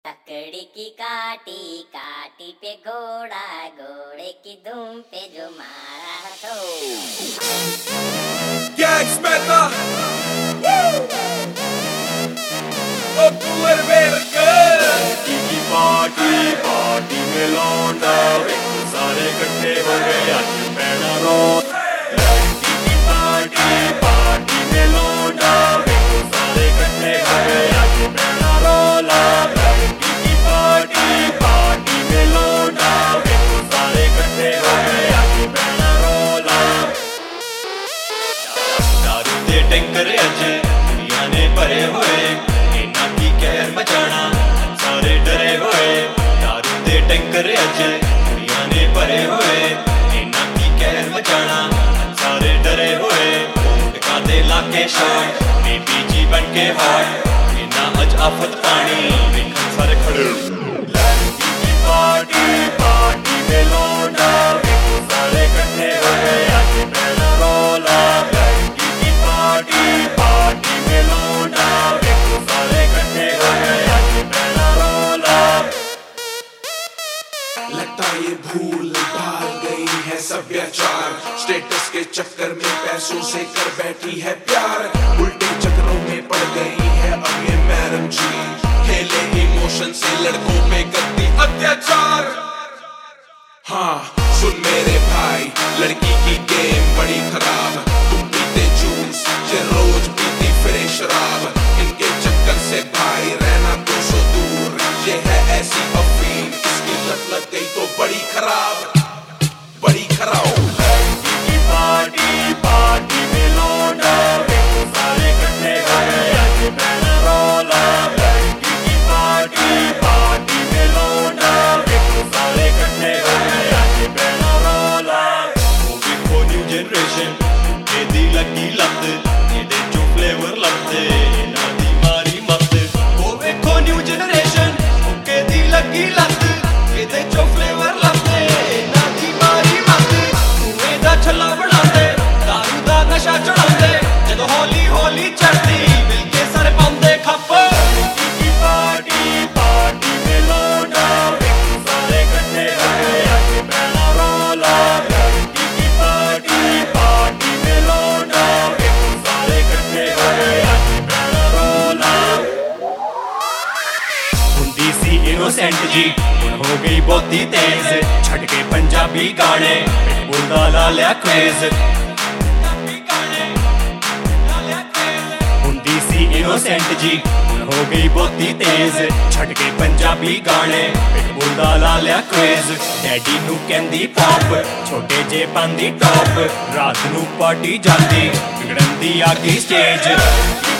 तकड़ी की काटी काटी पे घोड़ा, घोड़े की धूम पे जो मारा तो Gangs meta Popular Burger की पार्टी पार्टी में लौंडा सारे इकट्ठे हो गए आज पैना रो लड़की की पार्टी पार्टी में लौंडा सारे इकट्ठे हो गए आज पैना रोला लड़की की पार्टी पार्टी में लौंडा सारे इकट्ठे हो गए आज पैना रोला दारू दे टैंकर अज दुनिया ने भरे हुए इन्हां की कहर मचाना सारे डरे हुए दारू दे टैंकर अज दुनिया ने भरे हुए इन्हां की कहर मचाना सारे डरे हुए टका दे लाके शॉट बेबी जी बन के हॉट इन्हां अज आफत पानी वेखन सारे खड़े लड़की की पार्टी पार्टी में लौंडा सारे इकट्ठे हो गए आज पहला रोला लड़की की पार्टी पार्टी में लौंडा सारे इकट्ठे हो गए आज पहला रोला लगता ये भूल भाल गई है सभ्याचार स्टेटस के चक्कर में पैसों से कर बैठी है प्यार उल्टे चक्रों में पड़ गई है अब ये मैडम जी खेले इमोशन से लड़कों पे करती अत्याचार हाँ सुन मेरे भाई लड़की की गेम बड़ी खराब तुम पीते जूस ये रोज पीती फिरे शराब इनके चक्कर से भाई रहना 200 दूर ये है ऐसी अफीम इसकी लत लग गई तो बड़ी खराब लड़की की पार्टी पार्टी में लौंडा सारे इकट्ठे हो गए आज पहला रोला लड़की की पार्टी पार्टी में लौंडा सारे इकट्ठे हो गए आज पहला रोला वो देखो न्यू जनरेशन ਇਹਦੀ ਲੱਗੀ ਲੱਤ ਇਹਦੇ ਚੋਂ ਫਲੇਵਰ ਲੱਭਦੇ ਇਹਨਾਂ ਦੀ ਮਾਰੀ ਮੱਤ ਉਹ ਵੇਖੋ ਨਿਊ ਜਨਰੇਸ਼ਨ ਉਹਦੀ ਲੱਗੀ ਲੱਤ ਇਹਦੇ ਚੋਂ ਫਲੇਵਰ ਲੱਭਦੇ ਇਹਨਾਂ ਦੀ ਮਾਰੀ ਮੱਤ ਤੂੰ ਇਹਦਾ ਛੱਲਾ ਬਣਾਉਂਦੇ ਦਾਰੂ ਦਾ ਨਸ਼ਾ ਚੜਾਉਂਦੇ ਜਦੋਂ ਹੌਲੀ ਹੌਲੀ ਚੜਦੀ ਮਿਲ ਕੇ ਸਾਰੇ ਪਾਉਂਦੇ ਖੱਪ ਲੜਕੀ ਕੀ ਪਾਰਟੀ ਪਾਰਟੀ में लौंडा सारे इकट्ठे हो गए आज पहला रोला लड़की की पार्टी पार्टी में लौंडा सारे इकट्ठे हो गए आज पहला रोला हुंदी सी इनोसेंट जी हुण हो गई बहुती तेज छड़ के पंजाबी गाने पिटबुल दा ला लिया क्रेज हुंदी सी इनोसेंट जी हुण हो गई बहुती तेज छड़ के पंजाबी गाने पिटबुल दा ला लिया क्रेज डैडी नू कहंदी पॉप छोटे जे पांदी टॉप रात नू पार्टी जांदी बिगड़न दी आ गई स्टेज